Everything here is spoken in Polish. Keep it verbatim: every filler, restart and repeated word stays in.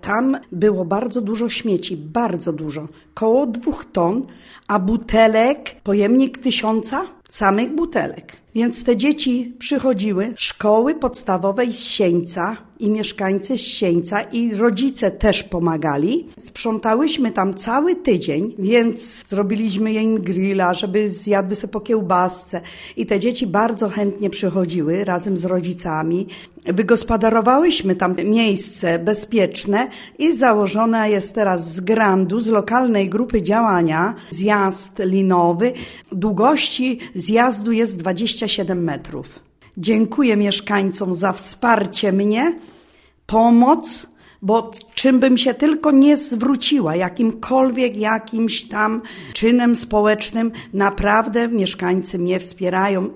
Tam było bardzo dużo śmieci, bardzo dużo, koło dwóch ton, a butelek, pojemnik tysiąca samych butelek. Więc te dzieci przychodziły z szkoły podstawowej z Sieńca i mieszkańcy z Sieńca i rodzice też pomagali. Sprzątałyśmy tam cały tydzień, więc zrobiliśmy im grilla, żeby zjadły sobie po kiełbasce. I te dzieci bardzo chętnie przychodziły razem z rodzicami. Wygospodarowałyśmy tam miejsce bezpieczne i założona jest teraz z grandu, z lokalnej grupy działania, zjazd linowy. Długości zjazdu jest dwadzieścia siedem metrów. Dziękuję mieszkańcom za wsparcie mnie, pomoc, bo czym bym się tylko nie zwróciła, jakimkolwiek jakimś tam czynem społecznym, naprawdę mieszkańcy mnie wspierają.